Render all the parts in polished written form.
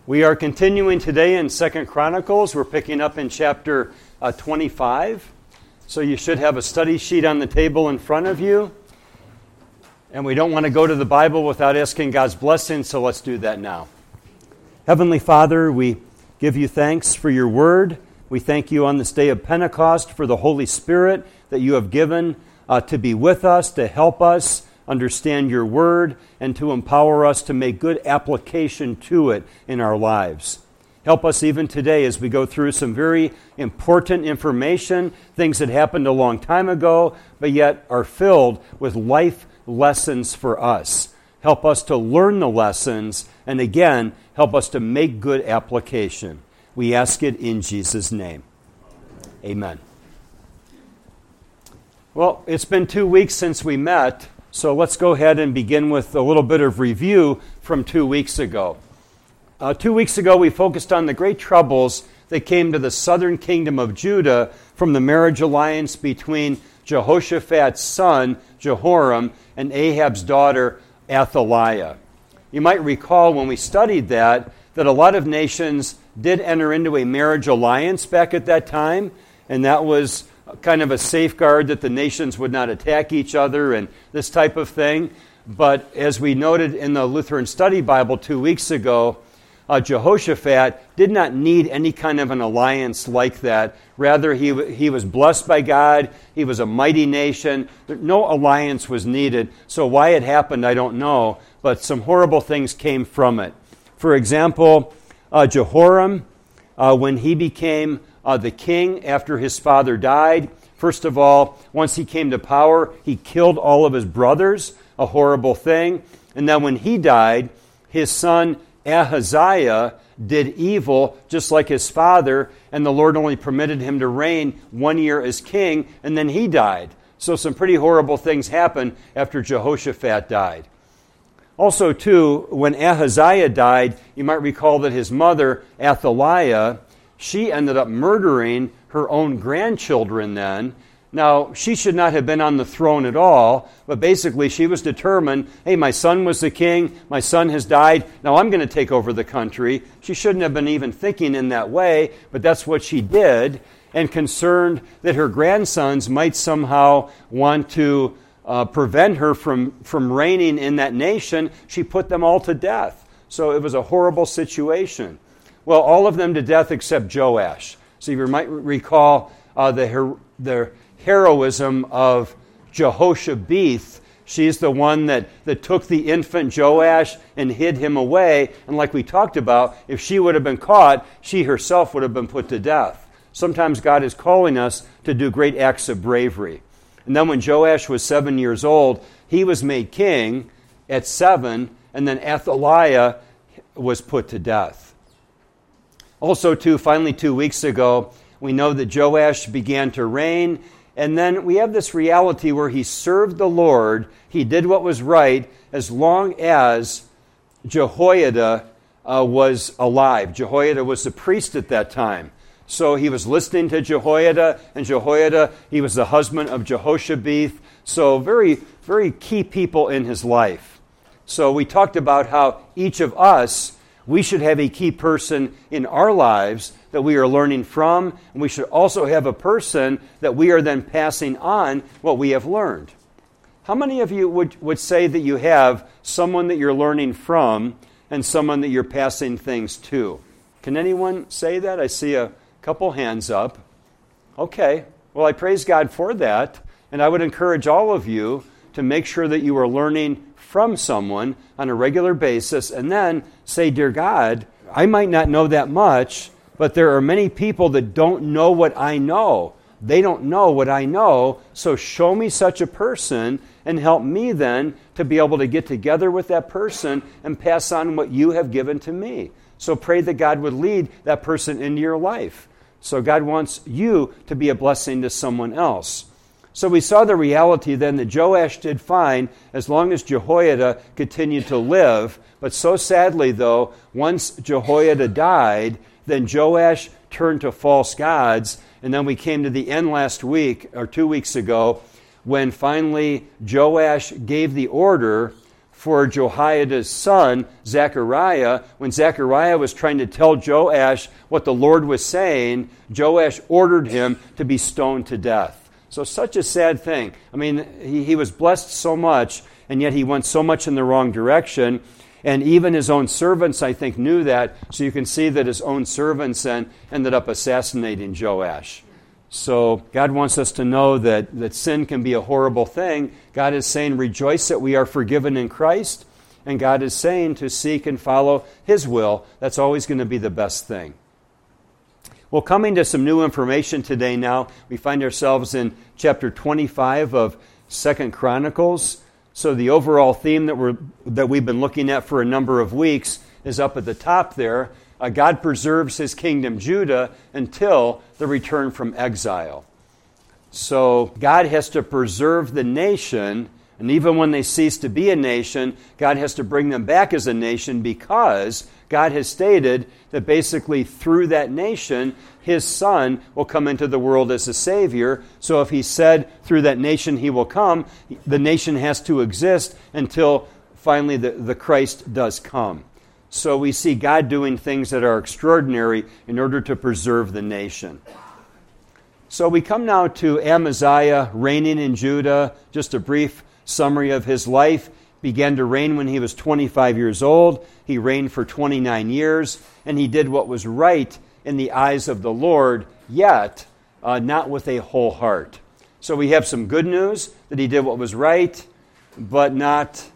We are continuing today in 2 Chronicles. We're picking up in chapter 25. So you should have a study sheet on the table in front of you. And we don't want to go to the Bible without asking God's blessing, so let's do that now. Heavenly Father, we give you thanks for your word. We thank you on this day of Pentecost for the Holy Spirit that you have given to be with us, to help us understand your word, and to empower us to make good application to it in our lives. Help us even today as we go through some very important information, things that happened a long time ago, but yet are filled with life lessons for us. Help us to learn the lessons, and again, help us to make good application. We ask it in Jesus' name. Amen. Well, it's been 2 weeks since we met, so let's go ahead and begin with a little bit of review from 2 weeks ago. 2 weeks ago, we focused on the great troubles that came to the southern kingdom of Judah from the marriage alliance between Jehoshaphat's son, Jehoram, and Ahab's daughter, Athaliah. You might recall when we studied that a lot of nations did enter into a marriage alliance back at that time, and that was kind of a safeguard that the nations would not attack each other and this type of thing. But as we noted in the Lutheran Study Bible 2 weeks ago, Jehoshaphat did not need any kind of an alliance like that. Rather, he was blessed by God. He was a mighty nation. No alliance was needed. So why it happened, I don't know. But some horrible things came from it. For example, Jehoram, when he became the king after his father died, first of all, once he came to power, he killed all of his brothers, a horrible thing. And then when he died, his son Ahaziah did evil just like his father, and the Lord only permitted him to reign 1 year as king, and then he died. So some pretty horrible things happened after Jehoshaphat died. Also, too, when Ahaziah died, you might recall that his mother, Athaliah, she ended up murdering her own grandchildren then. Now, she should not have been on the throne at all, but basically she was determined, hey, my son was the king, my son has died, now I'm going to take over the country. She shouldn't have been even thinking in that way, but that's what she did, and concerned that her grandsons might somehow want to prevent her from reigning in that nation, she put them all to death. So it was a horrible situation. Well, all of them to death except Joash. So you might recall the heroism of Jehoshabeth. She's the one that took the infant Joash and hid him away. And like we talked about, if she would have been caught, she herself would have been put to death. Sometimes God is calling us to do great acts of bravery. And then when Joash was 7 years old, he was made king at 7, and then Athaliah was put to death. Also, too, finally 2 weeks ago, we know that Joash began to reign, and then we have this reality where he served the Lord. He did what was right as long as Jehoiada was alive. Jehoiada was the priest at that time. So he was listening to Jehoiada, and Jehoiada, he was the husband of Jehoshabeth. So very, very key people in his life. So we talked about how each of us, we should have a key person in our lives that we are learning from, and we should also have a person that we are then passing on what we have learned. How many of you would say that you have someone that you're learning from and someone that you're passing things to? Can anyone say that? I see a couple hands up. Okay, well, I praise God for that, and I would encourage all of you to make sure that you are learning from someone on a regular basis, and then say, dear God, I might not know that much, but there are many people that don't know what I know. They don't know what I know, so show me such a person and help me then to be able to get together with that person and pass on what you have given to me. So pray that God would lead that person into your life. So God wants you to be a blessing to someone else. So we saw the reality then that Joash did fine as long as Jehoiada continued to live. But so sadly, though, once Jehoiada died, then Joash turned to false gods. And then we came to the end last week, or 2 weeks ago, when finally Joash gave the order for Jehoiada's son, Zechariah. When Zechariah was trying to tell Joash what the Lord was saying, Joash ordered him to be stoned to death. So such a sad thing. I mean, he was blessed so much, and yet he went so much in the wrong direction. And even his own servants, I think, knew that. So you can see that his own servants then ended up assassinating Joash. So God wants us to know that sin can be a horrible thing. God is saying, rejoice that we are forgiven in Christ. And God is saying to seek and follow His will. That's always going to be the best thing. Well, coming to some new information today now, we find ourselves in chapter 25 of 2 Chronicles. So the overall theme that we've been looking at for a number of weeks is up at the top there. God preserves His kingdom, Judah, until the return from exile. So God has to preserve the nation, and even when they cease to be a nation, God has to bring them back as a nation because God has stated that basically through that nation, His Son will come into the world as a Savior. So if He said through that nation He will come, the nation has to exist until finally the Christ does come. So we see God doing things that are extraordinary in order to preserve the nation. So we come now to Amaziah reigning in Judah. Just a brief summary of his life. Began to reign when he was 25 years old. He reigned for 29 years, and he did what was right in the eyes of the Lord, yet not with a whole heart. So we have some good news that he did what was right, but not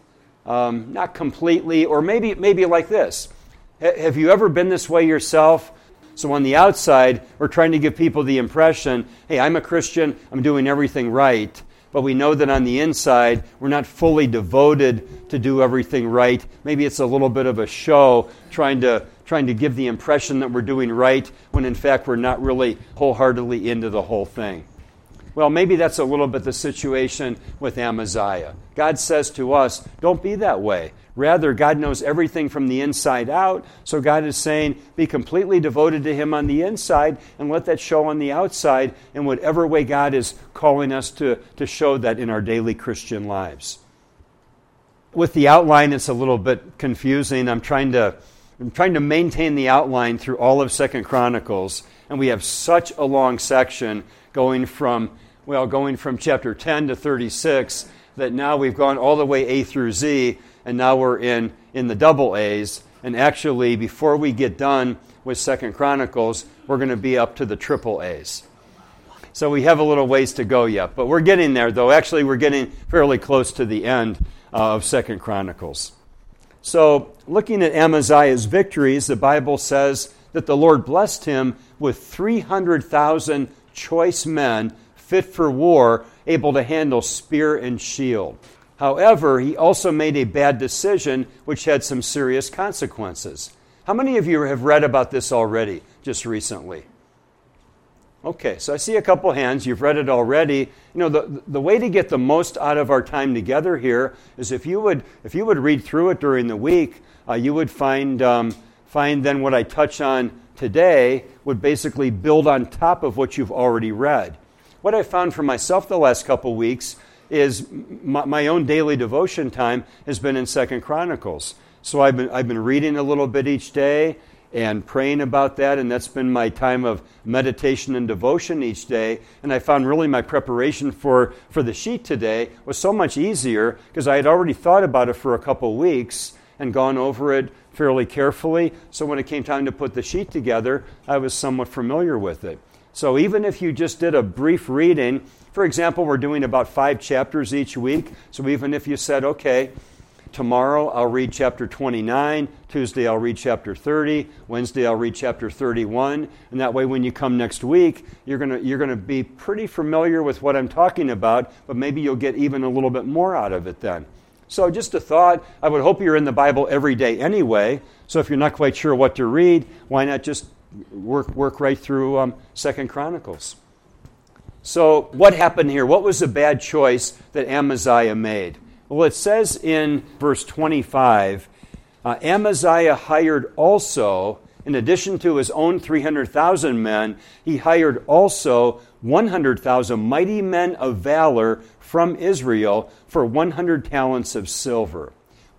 completely, or maybe like this. Have you ever been this way yourself? So on the outside, we're trying to give people the impression, hey, I'm a Christian, I'm doing everything right. But we know that on the inside, we're not fully devoted to do everything right. Maybe it's a little bit of a show, trying to give the impression that we're doing right, when in fact we're not really wholeheartedly into the whole thing. Well, maybe that's a little bit the situation with Amaziah. God says to us, don't be that way. Rather, God knows everything from the inside out, so God is saying, be completely devoted to Him on the inside and let that show on the outside in whatever way God is calling us to show that in our daily Christian lives. With the outline, it's a little bit confusing. I'm trying to maintain the outline through all of 2 Chronicles, and we have such a long section going from chapter 10 to 36 that now we've gone all the way A through Z, and now we're in the double A's. And actually, before we get done with 2 Chronicles, we're going to be up to the triple A's. So we have a little ways to go yet, but we're getting there, though. Actually, we're getting fairly close to the end of 2 Chronicles. So looking at Amaziah's victories, the Bible says that the Lord blessed him with 300,000 choice men fit for war, able to handle spear and shield. However, he also made a bad decision which had some serious consequences. How many of you have read about this already, just recently? Okay, so I see a couple hands. You've read it already. You know, the way to get the most out of our time together here is if you would read through it during the week, you would find then what I touch on today would basically build on top of what you've already read. What I found for myself the last couple weeks is my own daily devotion time has been in 2 Chronicles. So I've been reading a little bit each day and praying about that, and that's been my time of meditation and devotion each day. And I found really my preparation for the sheet today was so much easier because I had already thought about it for a couple weeks and gone over it fairly carefully. So when it came time to put the sheet together, I was somewhat familiar with it. So even if you just did a brief reading, for example, we're doing about 5 chapters each week. So even if you said, okay, tomorrow I'll read chapter 29, Tuesday I'll read chapter 30, Wednesday I'll read chapter 31, and that way when you come next week, you're gonna be pretty familiar with what I'm talking about, but maybe you'll get even a little bit more out of it then. So just a thought, I would hope you're in the Bible every day anyway, so if you're not quite sure what to read, why not just work right through 2 Chronicles. So what happened here? What was the bad choice that Amaziah made? Well, it says in verse 25, Amaziah hired also, in addition to his own 300,000 men, he hired also 100,000 mighty men of valor from Israel for 100 talents of silver.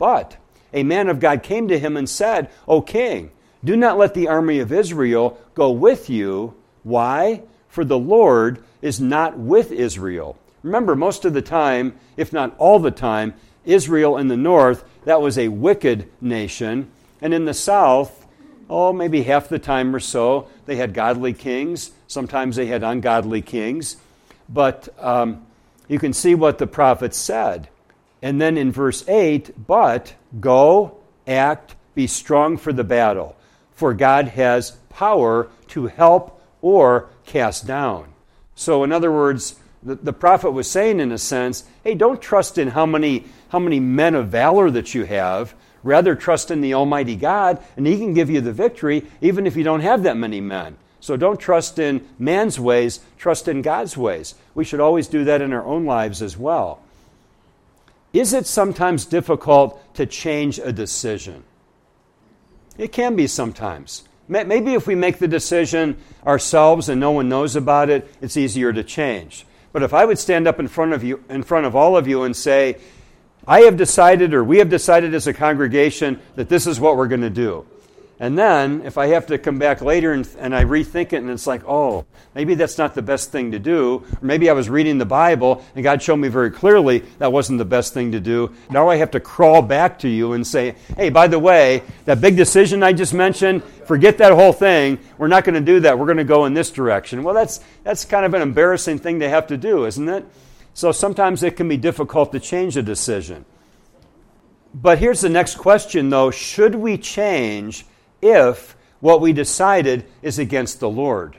But a man of God came to him and said, O king, do not let the army of Israel go with you. Why? For the Lord is not with Israel. Remember, most of the time, if not all the time, Israel in the north, that was a wicked nation. And in the south, maybe half the time or so, they had godly kings. Sometimes they had ungodly kings. But you can see what the prophet said. And then in verse 8, but go, act, be strong for the battle, for God has power to help or cast down. So in other words, the prophet was saying in a sense, hey, don't trust in how many men of valor that you have. Rather trust in the Almighty God, and He can give you the victory even if you don't have that many men. So don't trust in man's ways, trust in God's ways. We should always do that in our own lives as well. Is it sometimes difficult to change a decision? It can be sometimes. Maybe if we make the decision ourselves and no one knows about it, it's easier to change. But if I would stand up in front of all of you and say, I have decided, or we have decided as a congregation, that this is what we're going to do. And then, if I have to come back later and I rethink it, and it's like, oh, maybe that's not the best thing to do. Or maybe I was reading the Bible, and God showed me very clearly that wasn't the best thing to do. Now I have to crawl back to you and say, hey, by the way, that big decision I just mentioned, forget that whole thing. We're not going to do that. We're going to go in this direction. Well, that's kind of an embarrassing thing to have to do, isn't it? So sometimes it can be difficult to change a decision. But here's the next question, though. Should we change if what we decided is against the Lord?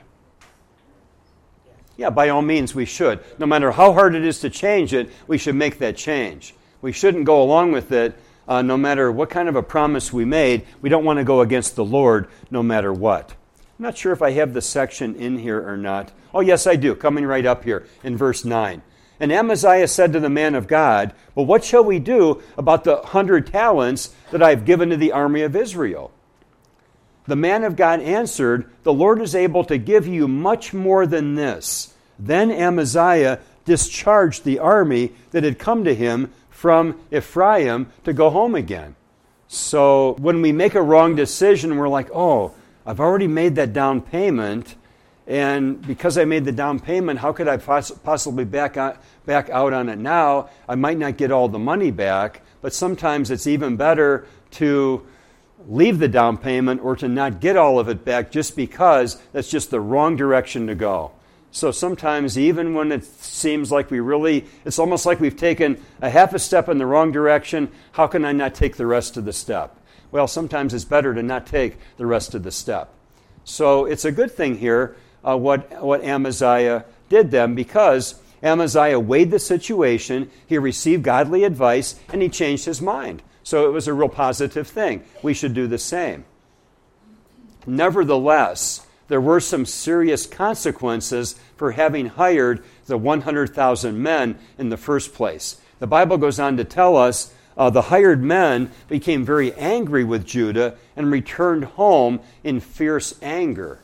Yeah, by all means we should. No matter how hard it is to change it, we should make that change. We shouldn't go along with it no matter what kind of a promise we made. We don't want to go against the Lord no matter what. I'm not sure if I have the section in here or not. Oh, yes, I do. Coming right up here in verse 9. And Amaziah said to the man of God, well, what shall we do about the 100 talents that I have given to the army of Israel? The man of God answered, the Lord is able to give you much more than this. Then Amaziah discharged the army that had come to him from Ephraim to go home again. So when we make a wrong decision, we're like, oh, I've already made that down payment. And because I made the down payment, how could I possibly back out on it now? I might not get all the money back, but sometimes it's even better to leave the down payment or to not get all of it back just because that's just the wrong direction to go. So sometimes even when it seems like it's almost like we've taken a half a step in the wrong direction, how can I not take the rest of the step? Well, sometimes it's better to not take the rest of the step. So it's a good thing here what Amaziah did then, because Amaziah weighed the situation, he received godly advice, and he changed his mind. So it was a real positive thing. We should do the same. Nevertheless, there were some serious consequences for having hired the 100,000 men in the first place. The Bible goes on to tell us the hired men became very angry with Judah and returned home in fierce anger.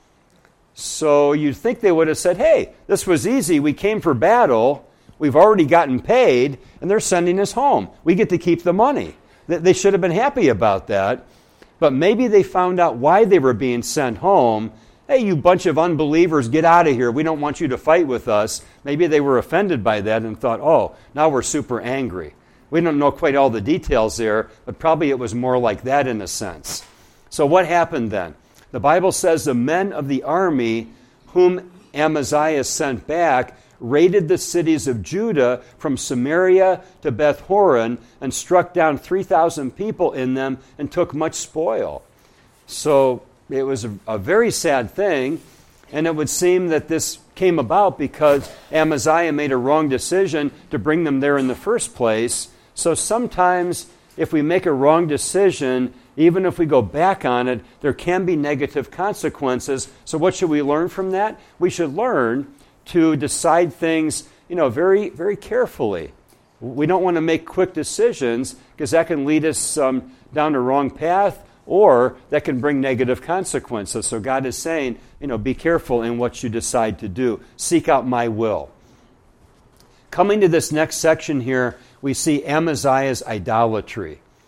So you'd think they would have said, hey, this was easy. We came for battle. We've already gotten paid, and they're sending us home. We get to keep the money. They should have been happy about that. But maybe they found out why they were being sent home. Hey, you bunch of unbelievers, get out of here. We don't want you to fight with us. Maybe they were offended by that and thought, oh, now we're super angry. We don't know quite all the details there, but probably it was more like that in a sense. So what happened then? The Bible says the men of the army whom Amaziah sent back raided the cities of Judah from Samaria to Beth Horon and struck down 3,000 people in them and took much spoil. So it was a very sad thing, and it would seem that this came about because Amaziah made a wrong decision to bring them there in the first place. So sometimes if we make a wrong decision, even if we go back on it, there can be negative consequences. So what should we learn from that? We should learn to decide things, very, very carefully. We don't want to make quick decisions because that can lead us down a wrong path, or that can bring negative consequences. So God is saying, be careful in what you decide to do. Seek out my will. Coming to this next section here, we see Amaziah's idolatry.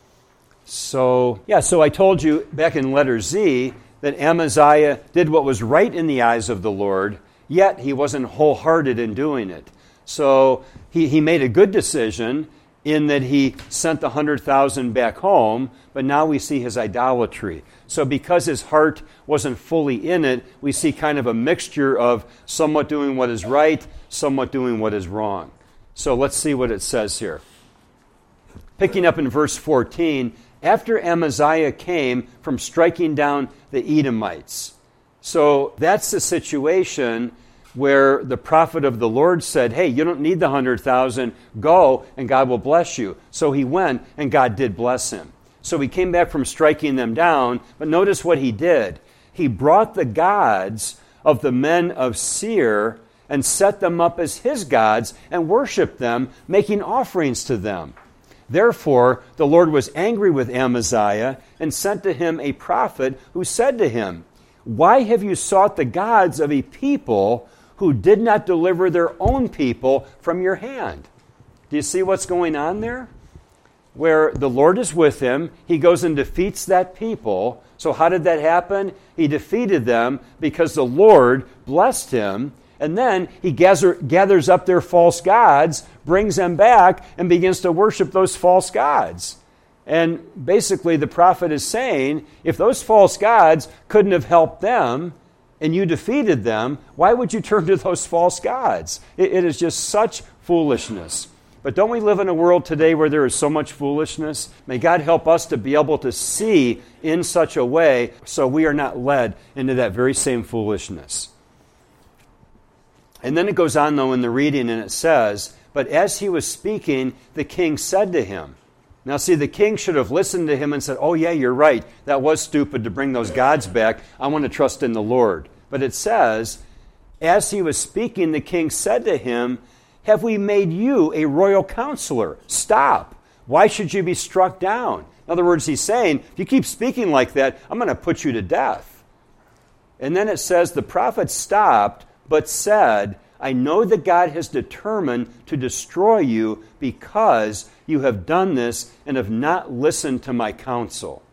So I told you back in letter Z that Amaziah did what was right in the eyes of the Lord, yet he wasn't wholehearted in doing it. So he made a good decision in that he sent the 100,000 back home, but now we see his idolatry. So because his heart wasn't fully in it, we see kind of a mixture of somewhat doing what is right, somewhat doing what is wrong. So let's see what it says here. Picking up in verse 14, after Amaziah came from striking down the Edomites. So that's the situation where the prophet of the Lord said, hey, you don't need the 100,000, go and God will bless you. So he went and God did bless him. So he came back from striking them down, but notice what he did. He brought the gods of the men of Seir and set them up as his gods and worshiped them, making offerings to them. Therefore, the Lord was angry with Amaziah and sent to him a prophet who said to him, why have you sought the gods of a people who did not deliver their own people from your hand? Do you see what's going on there? Where the Lord is with him, he goes and defeats that people. So how did that happen? He defeated them because the Lord blessed him. And then he gathers up their false gods, brings them back, and begins to worship those false gods. And basically the prophet is saying, if those false gods couldn't have helped them, and you defeated them, why would you turn to those false gods? It is just such foolishness. But don't we live in a world today where there is so much foolishness? May God help us to be able to see in such a way so we are not led into that very same foolishness. And then it goes on, though, in the reading, and it says, but as he was speaking, the king said to him. Now, see, the king should have listened to him and said, oh, yeah, you're right. That was stupid to bring those gods back. I want to trust in the Lord. But it says, as he was speaking, the king said to him, have we made you a royal counselor? Stop. Why should you be struck down? In other words, he's saying, if you keep speaking like that, I'm going to put you to death. And then it says, the prophet stopped, but said, I know that God has determined to destroy you because you have done this and have not listened to my counsel.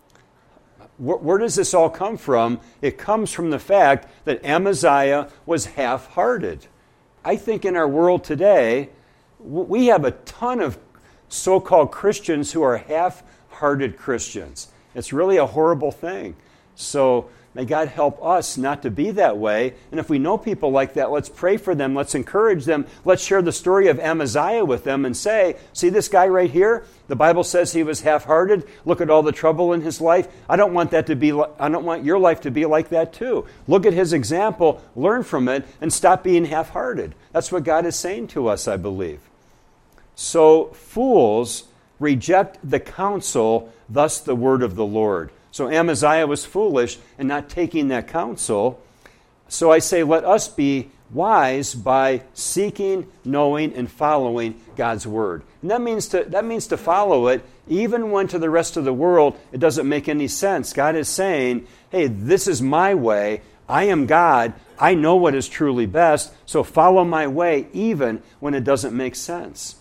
Where does this all come from? It comes from the fact that Amaziah was half-hearted. I think in our world today, we have a ton of so-called Christians who are half-hearted Christians. It's really a horrible thing. So may God help us not to be that way. And if we know people like that, let's pray for them. Let's encourage them. Let's share the story of Amaziah with them and say, see this guy right here? The Bible says he was half-hearted. Look at all the trouble in his life. I don't want your life to be like that too. Look at his example, learn from it, and stop being half-hearted. That's what God is saying to us, I believe. So fools reject the counsel, thus the word of the Lord. So Amaziah was foolish in not taking that counsel. So I say, let us be wise by seeking, knowing, and following God's word. And that means to follow it, even when to the rest of the world it doesn't make any sense. God is saying, hey, this is my way. I am God. I know what is truly best. So follow my way, even when it doesn't make sense.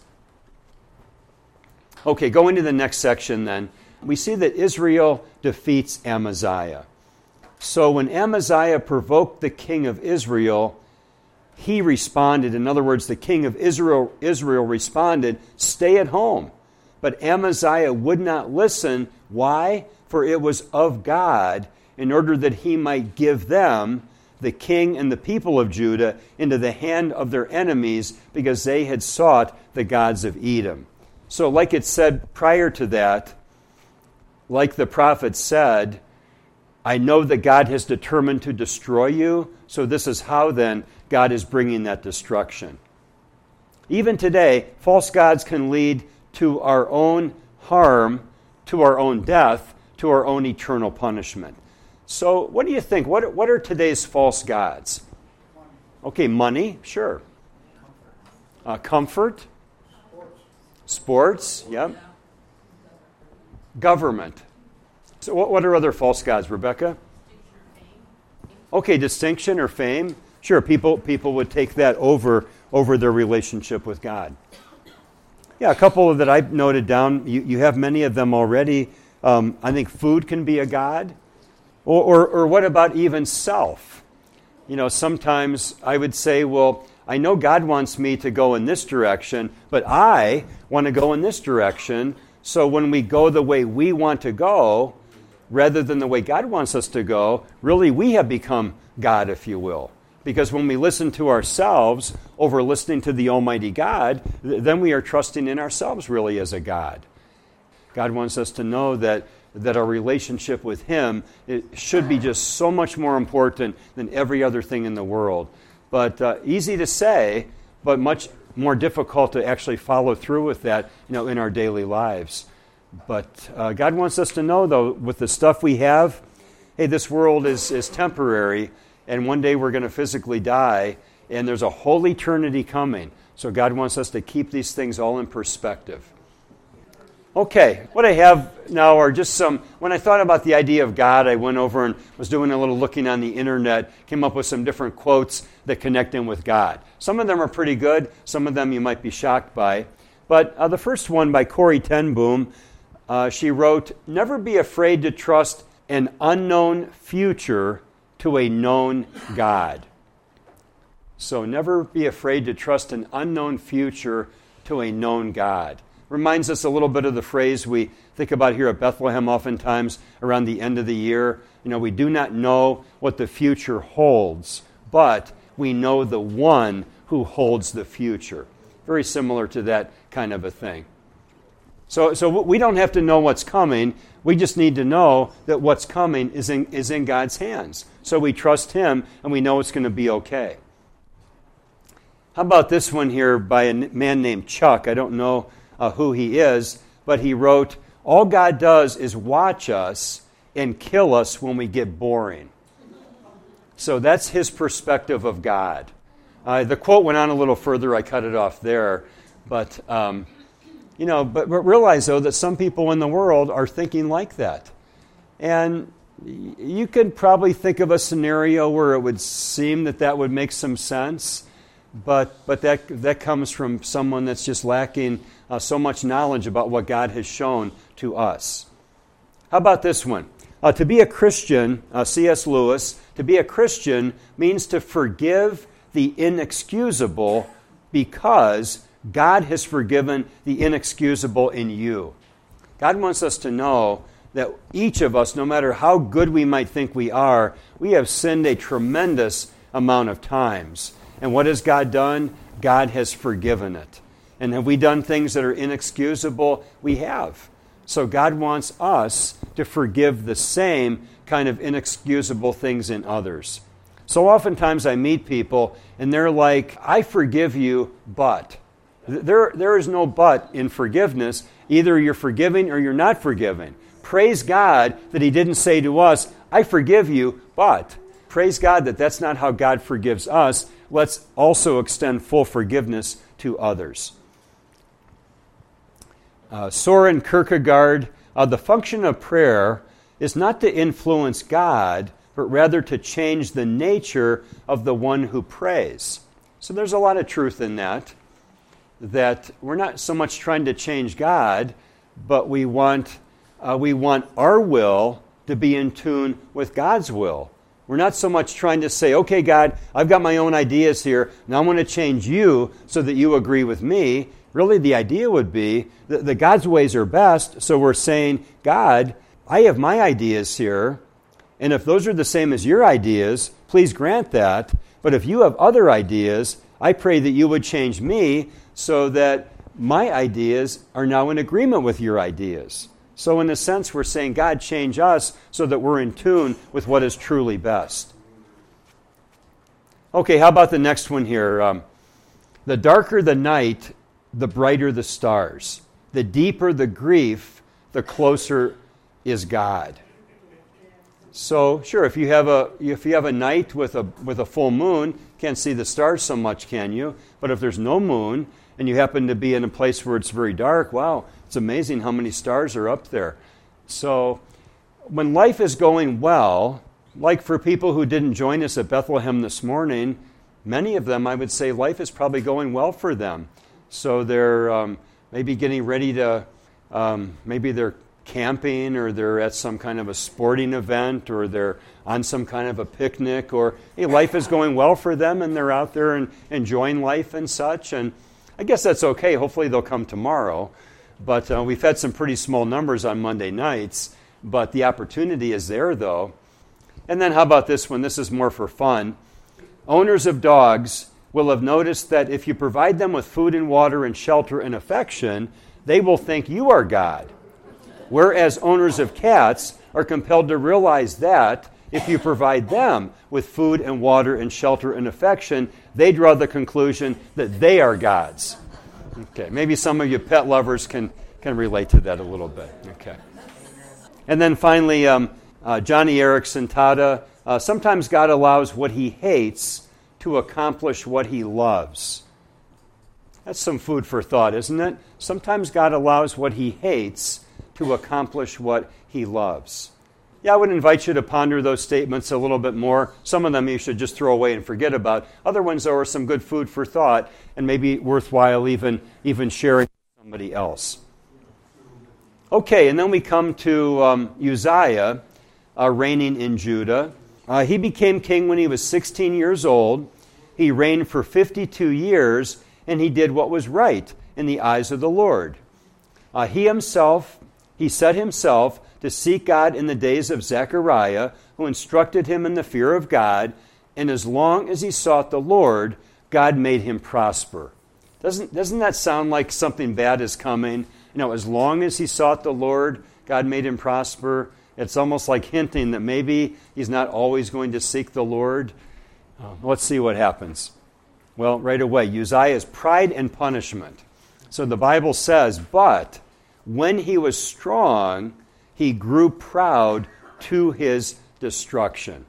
Okay, going to the next section then. We see that Israel defeats Amaziah. So when Amaziah provoked the king of Israel, he responded. In other words, the king of Israel responded, stay at home. But Amaziah would not listen. Why? For it was of God, in order that he might give them, the king and the people of Judah, into the hand of their enemies, because they had sought the gods of Edom. So like it said prior to that, like the prophet said, I know that God has determined to destroy you, so this is how then God is bringing that destruction. Even today, false gods can lead to our own harm, to our own death, to our own eternal punishment. So what do you think? What are today's false gods? Okay, money, sure. Comfort. Sports, yep. Government. So what are other false gods, Rebecca? Okay, distinction or fame. Sure, people would take that over their relationship with God. Yeah, a couple that I've noted down. You have many of them already. I think food can be a god. Or what about even self? Sometimes I would say, well, I know God wants me to go in this direction, but I want to go in this direction. So when we go the way we want to go, rather than the way God wants us to go, really we have become God, if you will. Because when we listen to ourselves over listening to the Almighty God, then we are trusting in ourselves really as a God. God wants us to know that our relationship with Him, it should be just so much more important than every other thing in the world. But easy to say, but much more difficult to actually follow through with that, in our daily lives. But God wants us to know, though, with the stuff we have, hey, this world is temporary, and one day we're going to physically die, and there's a whole eternity coming. So God wants us to keep these things all in perspective. Okay, what I have now are just some, when I thought about the idea of God, I went over and was doing a little looking on the internet, came up with some different quotes that connect in with God. Some of them are pretty good, some of them you might be shocked by. But the first one by Corrie ten Boom, she wrote, "Never be afraid to trust an unknown future to a known God." So never be afraid to trust an unknown future to a known God. Reminds us a little bit of the phrase we think about here at Bethlehem oftentimes around the end of the year. We do not know what the future holds, but we know the one who holds the future. Very similar to that kind of a thing. So we don't have to know what's coming. We just need to know that what's coming is in God's hands. So we trust Him, and we know it's going to be okay. How about this one here by a man named Chuck? I don't know who he is, but he wrote, "All God does is watch us and kill us when we get boring." So that's his perspective of God. The quote went on a little further. I cut it off there. But realize, though, that some people in the world are thinking like that. And you could probably think of a scenario where it would seem that would make some sense. But that comes from someone that's just lacking so much knowledge about what God has shown to us. How about this one? To be a Christian, C.S. Lewis, to be a Christian means to forgive the inexcusable because God has forgiven the inexcusable in you. God wants us to know that each of us, no matter how good we might think we are, we have sinned a tremendous amount of times. And what has God done? God has forgiven it. And have we done things that are inexcusable? We have. So God wants us to forgive the same kind of inexcusable things in others. So oftentimes I meet people and they're like, "I forgive you, but." There is no but in forgiveness. Either you're forgiving or you're not forgiving. Praise God that He didn't say to us, "I forgive you, but." Praise God that that's not how God forgives us. Let's also extend full forgiveness to others. Soren Kierkegaard, the function of prayer is not to influence God, but rather to change the nature of the one who prays. So there's a lot of truth in that we're not so much trying to change God, but we want our will to be in tune with God's will. We're not so much trying to say, "Okay, God, I've got my own ideas here, and I want to change you so that you agree with me." Really, the idea would be that God's ways are best, so we're saying, "God, I have my ideas here, and if those are the same as your ideas, please grant that. But if you have other ideas, I pray that you would change me so that my ideas are now in agreement with your ideas." So in a sense, we're saying, "God, change us so that we're in tune with what is truly best." Okay, how about the next one here? The darker the night, the brighter the stars. The deeper the grief, the closer is God. So, sure, if you have a night with a full moon, can't see the stars so much, can you? But if there's no moon and you happen to be in a place where it's very dark, wow, it's amazing how many stars are up there. So, when life is going well, like for people who didn't join us at Bethlehem this morning, many of them, I would say, life is probably going well for them. So they're maybe getting ready to, maybe they're camping, or they're at some kind of a sporting event, or they're on some kind of a picnic, or hey, life is going well for them and they're out there and enjoying life and such. And I guess that's okay. Hopefully they'll come tomorrow. But we've had some pretty small numbers on Monday nights, but the opportunity is there, though. And then how about this one? This is more for fun. Owners of dogs will have noticed that if you provide them with food and water and shelter and affection, they will think you are God. Whereas owners of cats are compelled to realize that if you provide them with food and water and shelter and affection, they draw the conclusion that they are gods. Okay, maybe some of you pet lovers can relate to that a little bit. Okay. And then finally, Johnny Erickson Tada, sometimes God allows what he hates to accomplish what he loves. That's some food for thought, isn't it? Sometimes God allows what he hates to accomplish what he loves. Yeah, I would invite you to ponder those statements a little bit more. Some of them you should just throw away and forget about. Other ones, though, are some good food for thought and maybe worthwhile even sharing with somebody else. Okay, and then we come to Uzziah reigning in Judah. He became king when he was 16 years old. He reigned for 52 years, and he did what was right in the eyes of the Lord. He set himself to seek God in the days of Zechariah, who instructed him in the fear of God, and as long as he sought the Lord, God made him prosper. Doesn't that sound like something bad is coming? As long as he sought the Lord, God made him prosper. It's almost like hinting that maybe he's not always going to seek the Lord. Let's see what happens. Well, right away, Uzziah's pride and punishment. So the Bible says, but when he was strong, he grew proud to his destruction.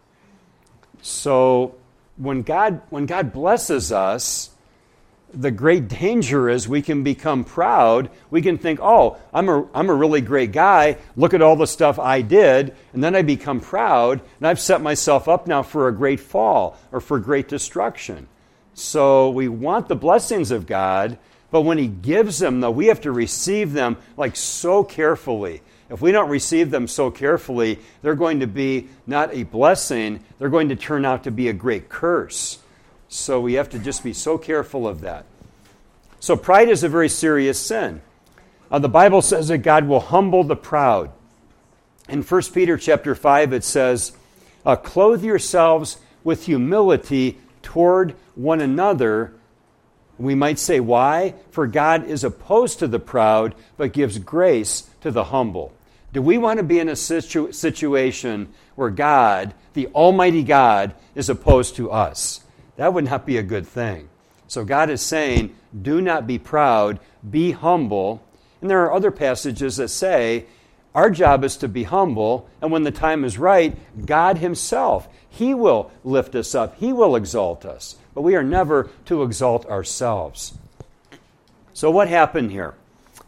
So when God blesses us, the great danger is we can become proud. We can think, oh, I'm a really great guy. Look at all the stuff I did. And then I become proud, and I've set myself up now for a great fall or for great destruction. So we want the blessings of God, but when he gives them, though, we have to receive them like so carefully. If we don't receive them so carefully, they're going to be not a blessing. They're going to turn out to be a great curse. So we have to just be so careful of that. So pride is a very serious sin. The Bible says that God will humble the proud. In 1 Peter chapter 5, it says, clothe yourselves with humility toward one another. We might say, why? For God is opposed to the proud, but gives grace to the humble. Do we want to be in a situation where God, the Almighty God, is opposed to us? That would not be a good thing. So God is saying, do not be proud, be humble. And there are other passages that say, our job is to be humble, and when the time is right, God himself, he will lift us up, he will exalt us. But we are never to exalt ourselves. So what happened here?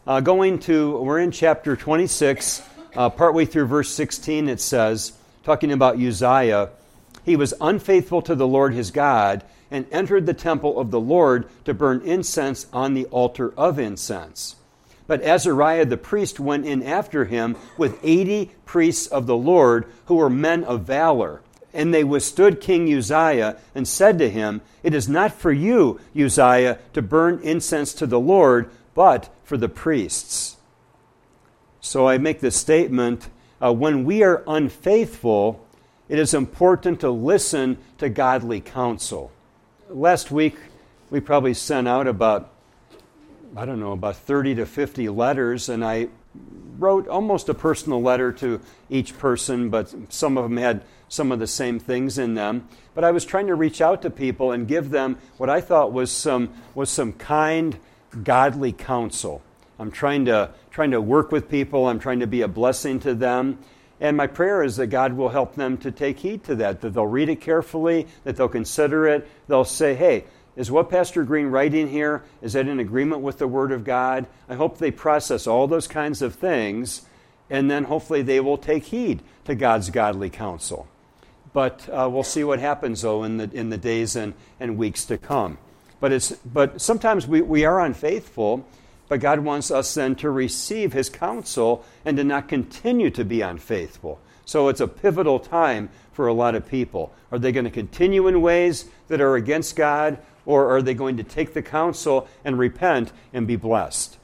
We're in chapter 26, partway through verse 16, it says, talking about Uzziah, he was unfaithful to the Lord his God and entered the temple of the Lord to burn incense on the altar of incense. But Azariah the priest went in after him with 80 priests of the Lord who were men of valor. And they withstood King Uzziah and said to him, it is not for you, Uzziah, to burn incense to the Lord, but for the priests. So I make this statement, when we are unfaithful, it is important to listen to godly counsel. Last week, we probably sent out about 30 to 50 letters, and I wrote almost a personal letter to each person, but some of them had some of the same things in them. But I was trying to reach out to people and give them what I thought was some kind, godly counsel. I'm trying to work with people. I'm trying to be a blessing to them. And my prayer is that God will help them to take heed to that they'll read it carefully, that they'll consider it. They'll say, hey, is what Pastor Green writing here, is that in agreement with the Word of God? I hope they process all those kinds of things, and then hopefully they will take heed to God's godly counsel. But we'll see what happens, though, in the days and weeks to come. But sometimes we are unfaithful, But God wants us then to receive his counsel and to not continue to be unfaithful. So it's a pivotal time for a lot of people. Are they going to continue in ways that are against God, or are they going to take the counsel and repent and be blessed?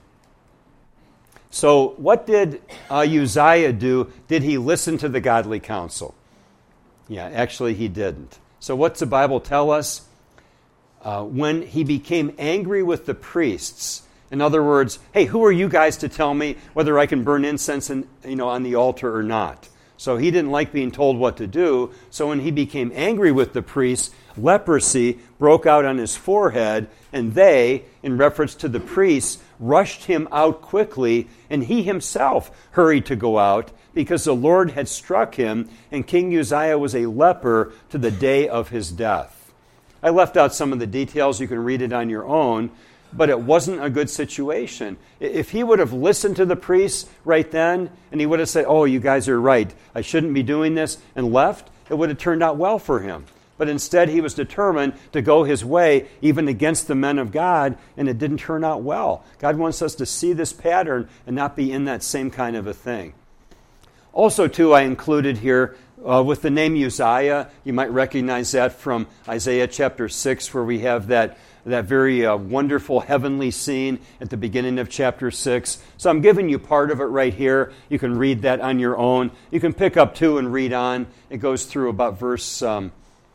So what did Uzziah do? Did he listen to the godly counsel? Yeah, actually he didn't. So what's the Bible tell us? When he became angry with the priests, in other words, hey, who are you guys to tell me whether I can burn incense on the altar or not? So he didn't like being told what to do. So when he became angry with the priests, leprosy broke out on his forehead, and they, in reference to the priests, rushed him out quickly, and he himself hurried to go out because the Lord had struck him, and King Uzziah was a leper to the day of his death. I left out some of the details. You can read it on your own. But it wasn't a good situation. If he would have listened to the priests right then, and he would have said, oh, you guys are right, I shouldn't be doing this, and left, it would have turned out well for him. But instead, he was determined to go his way, even against the men of God, and it didn't turn out well. God wants us to see this pattern and not be in that same kind of a thing. Also, too, I included here, with the name Uzziah, you might recognize that from Isaiah chapter 6, where we have that very wonderful heavenly scene at the beginning of chapter 6. So I'm giving you part of it right here. You can read that on your own. You can pick up 2 and read on. It goes through about verse, 8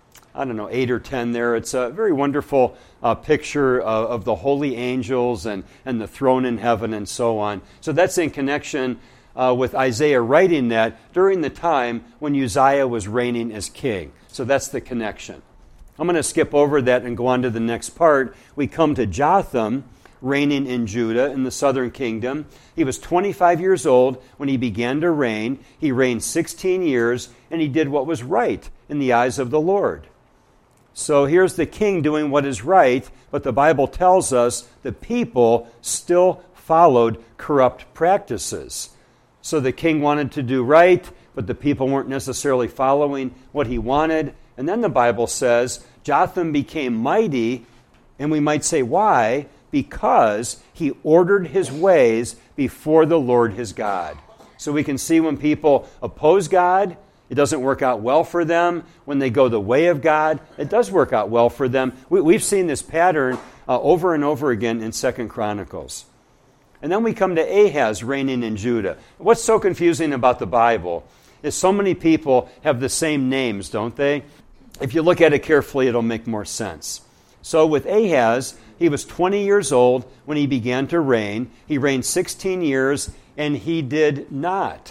or 10 there. It's a very wonderful picture of the holy angels and the throne in heaven and so on. So that's in connection with Isaiah writing that during the time when Uzziah was reigning as king. So that's the connection. I'm going to skip over that and go on to the next part. We come to Jotham, reigning in Judah in the southern kingdom. He was 25 years old when he began to reign. He reigned 16 years, and he did what was right in the eyes of the Lord. So here's the king doing what is right, but the Bible tells us the people still followed corrupt practices. So the king wanted to do right, but the people weren't necessarily following what he wanted. And then the Bible says Jotham became mighty, and we might say why? Because he ordered his ways before the Lord his God. So we can see when people oppose God, it doesn't work out well for them. When they go the way of God, it does work out well for them. We've seen this pattern over and over again in 2 Chronicles. And then we come to Ahaz reigning in Judah. What's so confusing about the Bible is so many people have the same names, don't they? If you look at it carefully, it'll make more sense. So with Ahaz, he was 20 years old when he began to reign. He reigned 16 years, and he did not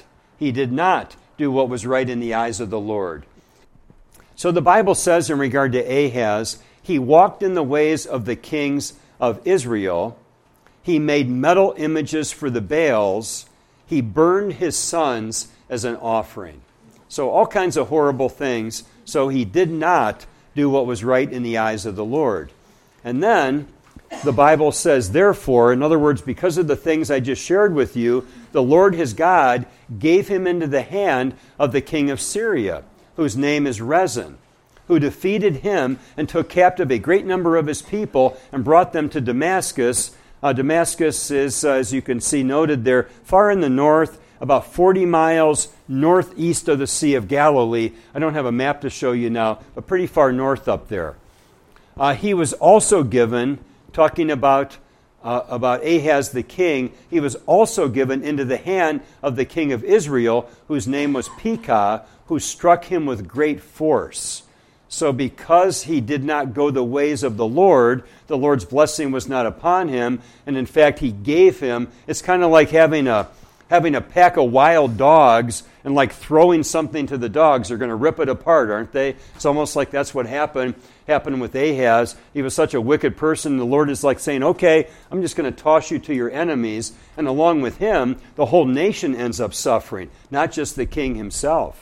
do what was right in the eyes of the Lord. So the Bible says in regard to Ahaz, he walked in the ways of the kings of Israel. He made metal images for the Baals. He burned his sons as an offering. So all kinds of horrible things. So he did not do what was right in the eyes of the Lord. And then the Bible says, therefore, in other words, because of the things I just shared with you, the Lord his God gave him into the hand of the king of Syria, whose name is Rezin, who defeated him and took captive a great number of his people and brought them to Damascus. Damascus is, as you can see noted there, far in the north, about 40 miles northeast of the Sea of Galilee. I don't have a map to show you now, but pretty far north up there. He was also given, talking about Ahaz the king, he was also given into the hand of the king of Israel, whose name was Pekah, who struck him with great force. So because he did not go the ways of the Lord's blessing was not upon him, and in fact he gave him, it's kind of like having a pack of wild dogs and like throwing something to the dogs. They're going to rip it apart, aren't they? It's almost like that's what happened with Ahaz. He was such a wicked person. The Lord is like saying, okay, I'm just going to toss you to your enemies. And along with him, the whole nation ends up suffering, not just the king himself.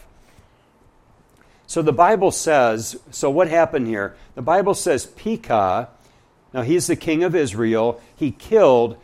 So the Bible says, so what happened here? The Bible says Pekah, now he's the king of Israel, he killed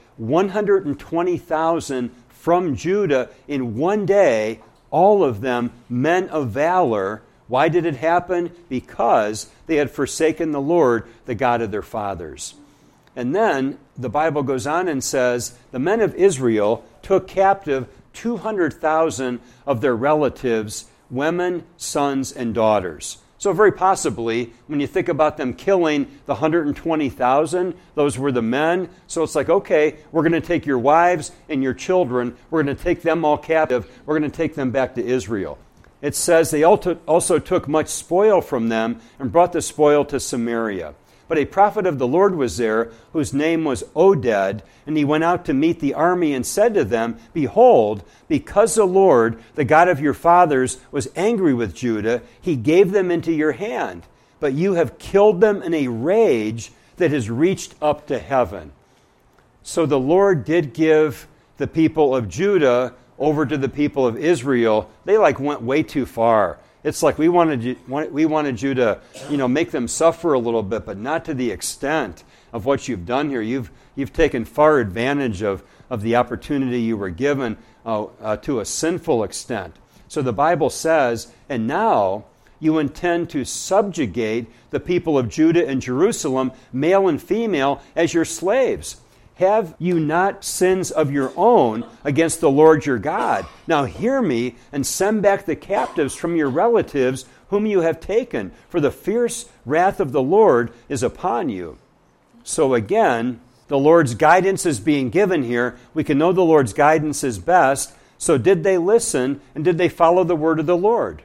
120,000 from Judah in one day, all of them men of valor. Why did it happen? Because they had forsaken the Lord, the God of their fathers. And then the Bible goes on and says, the men of Israel took captive 200,000 of their relatives, women, sons, and daughters. So very possibly, when you think about them killing the 120,000, those were the men. So it's like, okay, we're going to take your wives and your children. We're going to take them all captive. We're going to take them back to Israel. It says they also took much spoil from them and brought the spoil to Samaria. But a prophet of the Lord was there, whose name was Oded, and he went out to meet the army and said to them, Behold, because the Lord, the God of your fathers, was angry with Judah, he gave them into your hand. But you have killed them in a rage that has reached up to heaven. So the Lord did give the people of Judah over to the people of Israel. They went way too far. It's like we wanted you to, make them suffer a little bit, but not to the extent of what you've done here. You've taken far advantage of the opportunity you were given to a sinful extent. So the Bible says, and now you intend to subjugate the people of Judah and Jerusalem, male and female, as your slaves. Have you not sins of your own against the Lord your God? Now hear me and send back the captives from your relatives whom you have taken, for the fierce wrath of the Lord is upon you. So again, the Lord's guidance is being given here. We can know the Lord's guidance is best. So did they listen and did they follow the word of the Lord?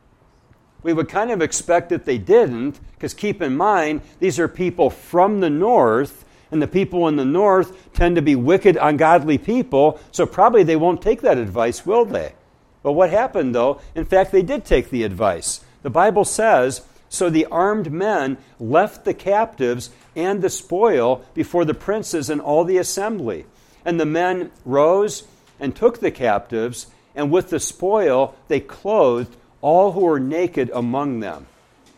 We would kind of expect that they didn't, because keep in mind, these are people from the north. And the people in the north tend to be wicked, ungodly people, so probably they won't take that advice, will they? But what happened, though? In fact, they did take the advice. The Bible says, so the armed men left the captives and the spoil before the princes and all the assembly. And the men rose and took the captives, and with the spoil they clothed all who were naked among them.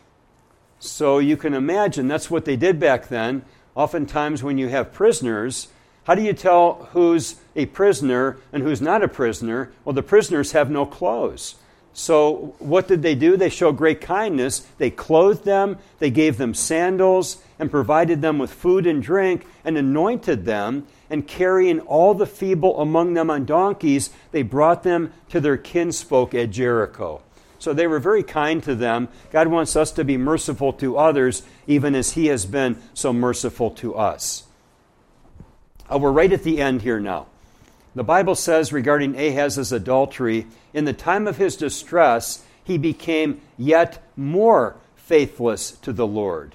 So you can imagine that's what they did back then. Oftentimes when you have prisoners, how do you tell who's a prisoner and who's not a prisoner? Well, the prisoners have no clothes. So what did they do? They showed great kindness. They clothed them, they gave them sandals, and provided them with food and drink, and anointed them, and carrying all the feeble among them on donkeys, they brought them to their kinsfolk at Jericho. So they were very kind to them. God wants us to be merciful to others, even as he has been so merciful to us. We're right at the end here now. The Bible says regarding Ahaz's adultery, in the time of his distress, he became yet more faithless to the Lord.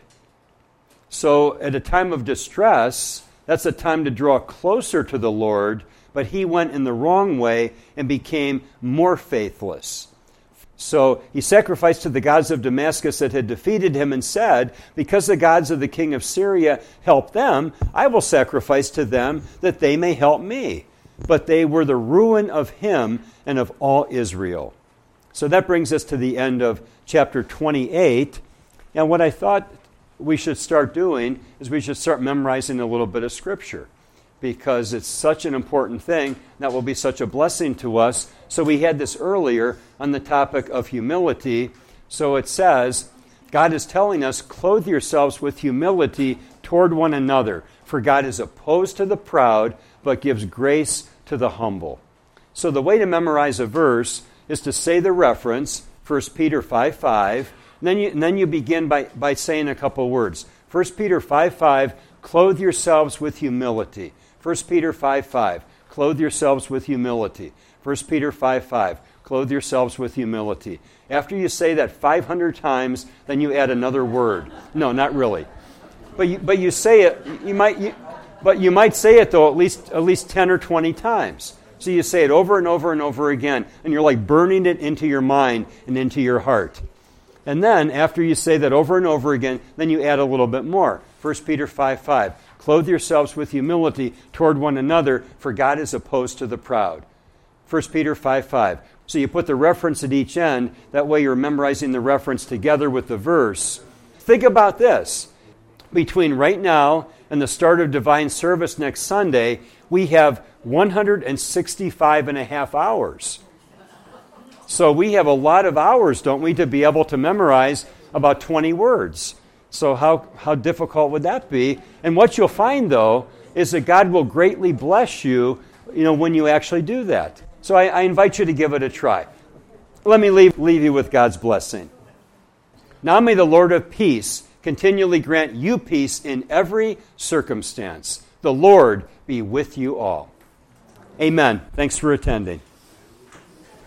So at a time of distress, that's a time to draw closer to the Lord, but he went in the wrong way and became more faithless. So he sacrificed to the gods of Damascus that had defeated him and said, because the gods of the king of Syria helped them, I will sacrifice to them that they may help me. But they were the ruin of him and of all Israel. So that brings us to the end of chapter 28. And what I thought we should start doing is we should start memorizing a little bit of Scripture, because it's such an important thing that will be such a blessing to us. So we had this earlier on the topic of humility. So it says, God is telling us, clothe yourselves with humility toward one another, for God is opposed to the proud, but gives grace to the humble. So the way to memorize a verse is to say the reference, 1 Peter 5:5, and then you begin by saying a couple words. 1 Peter 5:5, clothe yourselves with humility. 1 Peter 5:5, clothe yourselves with humility. 1 Peter 5:5, clothe yourselves with humility. After you say that 500 times, then you add another word. No, not really. But you say it. But you might say it though at least 10 or 20 times. So you say it over and over and over again, and you're like burning it into your mind and into your heart. And then after you say that over and over again, then you add a little bit more. 1 Peter 5:5. Clothe yourselves with humility toward one another, for God is opposed to the proud. 1 Peter 5:5. So you put the reference at each end. That way you're memorizing the reference together with the verse. Think about this. Between right now and the start of divine service next Sunday, we have 165 and a half hours. So we have a lot of hours, don't we, to be able to memorize about 20 words. So how difficult would that be? And what you'll find, though, is that God will greatly bless you, when you actually do that. So I invite you to give it a try. Let me leave you with God's blessing. Now may the Lord of peace continually grant you peace in every circumstance. The Lord be with you all. Amen. Thanks for attending.